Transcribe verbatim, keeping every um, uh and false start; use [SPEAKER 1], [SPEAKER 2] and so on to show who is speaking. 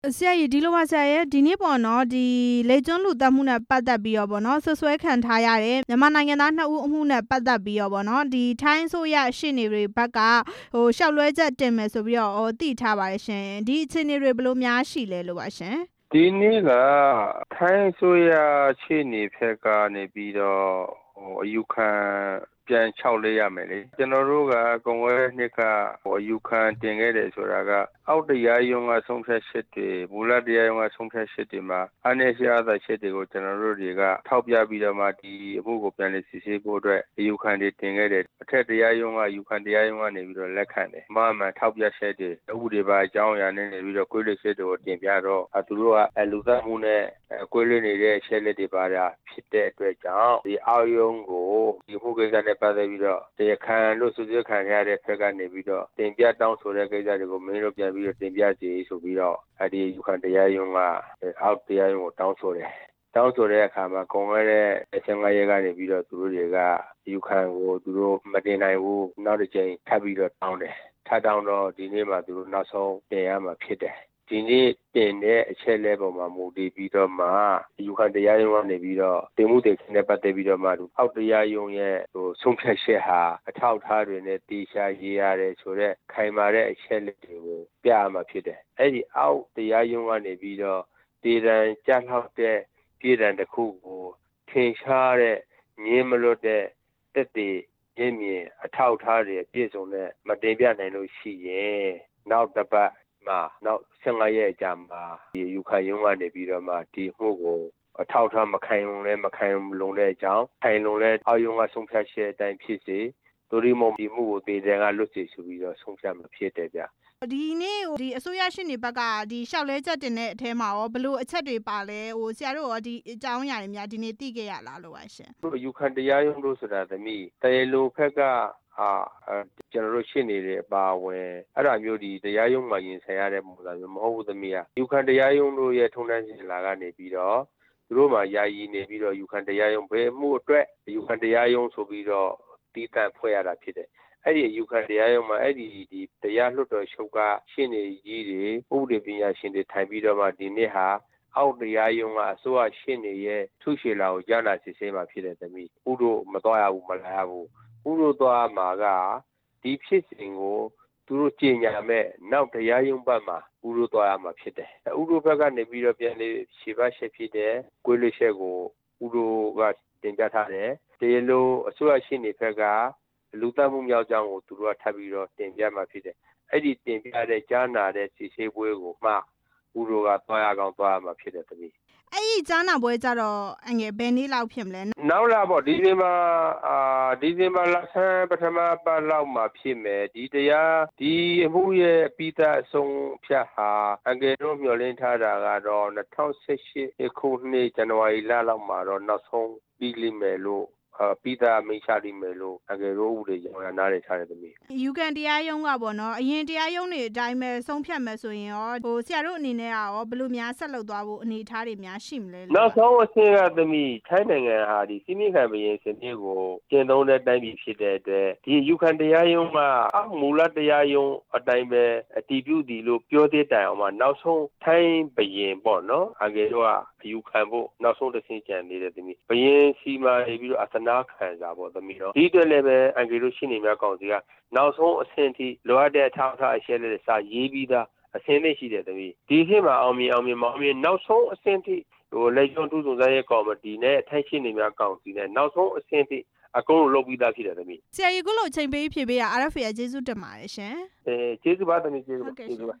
[SPEAKER 1] ဆရာကြီးဒီလိုပါဆရာရဲ့ဒီနေ့ပေါ့နော်ဒီလေကျွန်းလူသတ်မှုနဲ့ပတ်သက်ပြီးတော့ပေါ့နော်ဆွဆွဲခံထားရတဲ့မြန်မာနိုင်ငံသားနှစ်ဦးအမှုနဲ့ပတ်သက်ပြီးတော့ပေါ့နော်ဒီထိုင်းဆိုရရှေ့နေတွေဘက်ကဟိုလျှောက်လွှဲချက်တင်မယ်ဆိုပြီးတော့ဟိုသိထားပါတယ်ရှင်ဒီအခြေအနေတွေဘယ်လိုများရှိလဲလို့ပါရှင်
[SPEAKER 2] ဒီနေ့ကထိုင်းဆိုရရှေ့နေဘက်ကနေပြီးတော့ဟိုအယူခံပြန်လျှောက်လဲရမယ်လေကျွန်တော်တို့ကကွန်ဝဲနှစ်ကဟိုအယူခံတင်ခဲ့တယ်ဆိုတာကအောက်တရားရုံးကဆုံးဖြတ်ချက်တွေမူလတရားရုံးကဆုံးဖြတ်ချက်တွေမှာအနေရှိအသာချက်တွေကိုကျွန်တော်တို့တွေကထောက်ပြပြီးတော့မှဒီအမှုကိုပြန်လည်စစ်ဆေးဖို့အတွက်အယူခံတွေတင်ခဲ့တယ်အထက်တရားရုံးကအယူခံတရားရုံးကနေပြီးတော့လက်ခံတယ်အမှန်မှန်ထောက်ပြချက်တွေအမှုတွေပါအကြောင်းအရာနဲ့နေပြီးတော့ကွေးလွှတ်ချက်တွေကိုတင်ပြတော့အဲသူတို့ကလူသတ်မှုနဲ့ကွေးလွှတ်နေတဲ့ချက်လက်တွေပါတာဖြစ်တဲ့အတွက်ကြောင့်ဒီအောက်ရုံးကိုဒီမှုကိစ္စနဲ့ပတ်သက်ပြီးတော့တရားခံလို့စွပ်စွဲခံရတဲ့ဘက်ကနေပြီးတော့တင်ပြတောင်းဆိုတဲ့ကိစ္စတွေကိုမင်းတို့ပြန်ပြီးတော့တင်ပြစီဆိုပြီးတော့အဲဒီယူခံတရားရုံးကအောက်တရားရုံးကိုတောင်းဆိုတယ်တောင်းဆိုတဲ့အခါမှာကွန်ဝဲတဲ့ဆင်ငါရဲကနေပြီးတော့သူတို့တွေကယူခံကိုသူတို့မတင်နိုင်ဘူးနောက်တစ်ချိန်ထပ်ပြီးတော့တောင်းတယ်ထပ်တောင်းတော့ဒီနေ့မှသူတို့နောက်ဆုံးတင်ရမှာဖြစ်တယ်ဒီနေ့တင်တဲ့အချက်လက်ပေါ်မှာမူတည်ပြီးတော့မှယူခံတရားရုံးကနေပြီးတော့တင်မှုတင်ခြင်းနဲ့ပတ်သက်ပြီးတော့မှအောက်တရားရုံးရဲ့ဟိုဆုံးဖြတ်ချက်ဟာအထောက်အထားတွေနဲ့တေချာရေးရတယ်ဆိုတော့ခိုင်မာတဲ့အချက်လက်တွေကိုပြရမှာဖြစ်တယ်အဲ့ဒီအောက်တရားရုံးကနေပြီးတော့တည်တံကြားလောက်တဲ့ပြည်တံတစ်ခုကိုထင်ရှားတဲ့ငင်းမလွတ်တဲ့တက်တည်ရင်းမြင်အထောက်အထားတွေပြည့်စုံတဲ့မတင်ပြနိုင်လို့ရှိရင်နောက်တစ်ပတ်မှာနောက်ဆင်ငါရဲအကြာမှာဒီယူခံရုံးကနေပြီးတော့မှဒီမှုကိုအထောက်အထားမခိုင်လုံလဲမခိုင်လုံတဲ့အကြောင်းခိုင်လုံလဲအောက်ရုံးကဆုံးဖြတ်ချက်အတိုင်းဖြစ်စေဒိုရီမုံဒီမှုကိုတည်တယ်ကလွတ်စီဆိုပြီးတော့ဆုံးဖြတ်မှာဖြစ်တယ်ဗျ
[SPEAKER 1] ဒီနေ့ဒီအစိုးရရှင်းနေဘက်ကဒီလျှောက်လဲချက်တင်တဲ့အထဲမှာရောဘလို့အချက်တွေပါလဲဟိုဆရာတို့ရောဒီအကြောင်းအရာတွေများဒီနေ့သိခဲ့ရလားလို့ပါရှင်
[SPEAKER 2] တို့ယူခံတရားရုံးလို့ဆိုတာသမီးတရားလိုဘက်ကအာကျွန်တော်တို့ရှင်းနေတဲ့အပါဝင်အဲ့ဒါမျိုးဒီတရားရုံးမှာရင်ဆိုင်ရတဲ့ပုံစံမျိုးမဟုတ်ဘူးသမီးอ่ะယူခံတရားရုံးတို့ရဲ့ထုံးတမ်းစဉ်လာကနေပြီးတော့သူတို့မှာယာယီနေပြီးတော့ယူခံတရားရုံးဘယ်မှုအတွက်ယူခံတရားရုံးဆိုပြီးတော့တီးတန့်ဖွဲ့ရတာဖြစ်တယ်အဲ့ဒီယူခံတရားရုံးမှာအဲ့ဒီဒီတရားလွှတ်တော်ချုပ်ကရှင်းနေကြီးတွေဥပဒေပညာရှင်တွေထိုင်ပြီးတော့မှဒီနေ့ဟာအောက်တရားရုံးကအစိုးရရှင်းနေရဲ့ထုရှေလာကိုကြားနာစစ်ဆေးမှာဖြစ်တဲ့သမီးဥတို့မတော်ရဘူးမလာရဘူးဥတို့သွားမှာကဒီဖြစ်စဉ်ကိုသူတို့ကြေညာမဲ့နောက်တရားရုံးဘက်မှာဥတို့သွားရမှာဖြစ်တယ်ဥတို့ဘက်ကနေပြီးတော့ပြန်လေရှေ့ဘက်ရှေ့ဖြစ်တဲ့ကွေးလွှတ်ချက်ကိုဥတို့ကတင်ပြထားတယ်တရားလိုအစိုးရရှင်းနေဘက်ကလူသတ်မှုမြောက်ကြောင်းကိုသူတို့ကထပ်ပြီးတော့တင်ပြမှာဖြစ်တယ်အဲ့ဒီတင်ပြတဲ့ကြားနာတဲ့စီစေးပွဲကိုမှဥတို့ကသွားရကောင်သွားရမှာဖြစ်တယ်သမီး
[SPEAKER 1] အဲ့ဒီကြားနာပွဲကြတော့အငယ်ဘယ်နေ့လောက်ဖြစ်မလဲ
[SPEAKER 2] နောက်လာပေါ့ဒီဇင်ဘာအာဒီဇင်ဘာလဆန်းပထမပတ်လောက်မှာဖြစ်မယ်ဒီတရားဒီအမှုရဲ့ပြီးသားအဆုံးဖြတ်ဟာအငယ်တို့မျှော်လင့်ထားတာကတော့၂၀၁၈ခုနှစ်ဇန်နဝါရီလလောက်မှာတော့နောက်ဆုံးပြီးလိမ့်မယ်လို့ပြီးသားမိတ်ချလိမ့်မယ်လို့အငယ်တို့ဦးတွေရောင်းနားရထားတဲ့သမီး
[SPEAKER 1] ယူကန်တရားရုံးကပေါ့နော်အရင်တရားရုံးတွေအတိုင်းပဲဆုံးဖြတ်မယ်ဆိုရင်ရောဟိုဆရာတို့အနေနဲ့ရောဘယ်လိုများဆက်လုပ်သွားဖို့အနေအထားတွေများရှိမလဲ
[SPEAKER 2] နောက်ဆုံးအဆင့်ကသမီးထိုင်းနိုင်ငံဟာဒီစီမီခံဘရင်စနစ်ကိုကျင့်သုံးတဲ့တိုင်းပြည်ဖြစ်တဲ့အတွက်ဒီယူကန်တရားရုံးကအောက်မူလတရားရုံးအတိုင်းပဲအတည်ပြုသည်လို့ပြောသေးတိုင်အောင်မှနောက်ဆုံးထိုင်းဘရင်ပေါ့နော်အငယ်တို့ကအယူခံဖို့နောက်ဆုံးတစ်ဆင့်ကြံနေတဲ့သမီးဘရင်စီမာနေပြီးတော့အသနာခံစားပေါ့သမီးတော့ဒီအတွက်လည်းပဲအငယ်တို့ရှင်းနေများကောင်စီကနောက်ဆုံးအဆင့်ထိလိုအပ်တဲ့အထောက်အထားအချက်အလက်စာရေးပြီးသားအဆင့်လေးရှိတယ်သမီးဒီအဆင့်မှာအောင်မြင်အောင်မြင်မအောင်မြင်နောက်ဆုံးအဆင့်ထိဟိုလက်ကျွန်းတူးစုံစမ်းရေးကော်မတီနဲ့ထိုင်းရှင်းနေများကောင်စီနဲ့နောက်ဆုံးအဆင့်ထိအကုန်လုံးလုပ်ပြီးသားဖြစ်တယ်သမီး
[SPEAKER 1] ဆရာကြီးကလို့အချိန်ပေးဖြေပေးရ R F A ကျေးဇူးတင်ပါတယ်ရှင်
[SPEAKER 2] အဲကျေးဇူးပါသမီးကျေးဇူးပါကျေးဇူးပါ